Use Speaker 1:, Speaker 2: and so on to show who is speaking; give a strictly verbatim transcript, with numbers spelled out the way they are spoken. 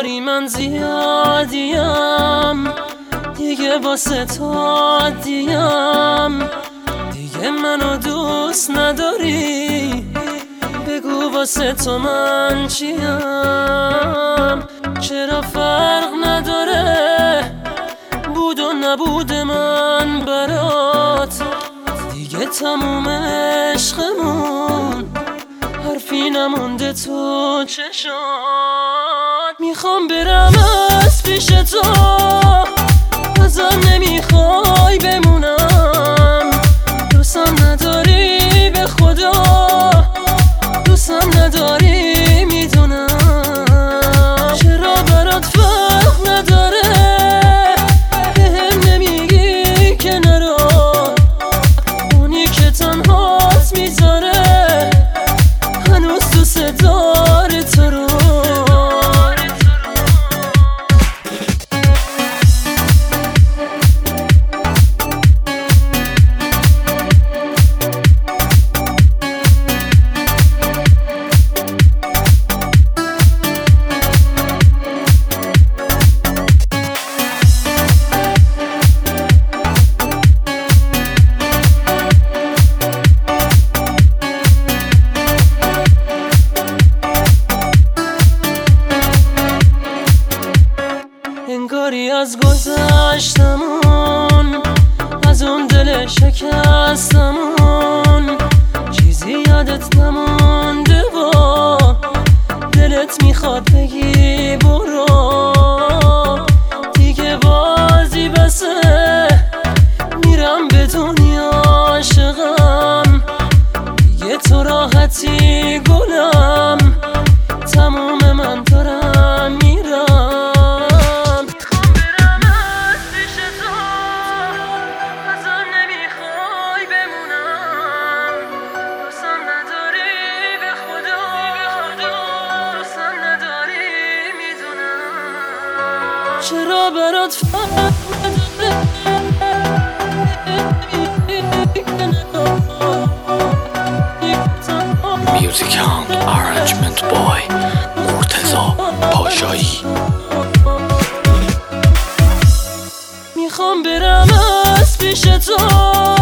Speaker 1: انگاری من زیادیم، دیگه واسه تو دیم، دیگه منو دوست نداری، بگو واسه تو من چیم. چرا فرق نداره بود و نبود من برات، دیگه تموم عشقمون، حرفی نمونده تو چشات. میخوام برم از پیش تو، ازم نمیخوای بمونم، دوستم نداری به خدا، دوستم نداری میدونم. چرا برات فرق نداره بهم نمیگی که نرو، اونی که تنهات میذاره هنوز دوست داره تو رو. انگاری از گذشتمون، از اون دل شکستمون، چیزی یادت نمونده و دلت میخواد بگی برو، دیگه بازی بسه میرم به دنیا عاشقم، دیگه تو راحتی گلم، تموم من دارم میرم. چرا برات فرق
Speaker 2: Music Hound Arrangement Boy مرتضی پاشایی.
Speaker 1: میخوام برم از پیش تو،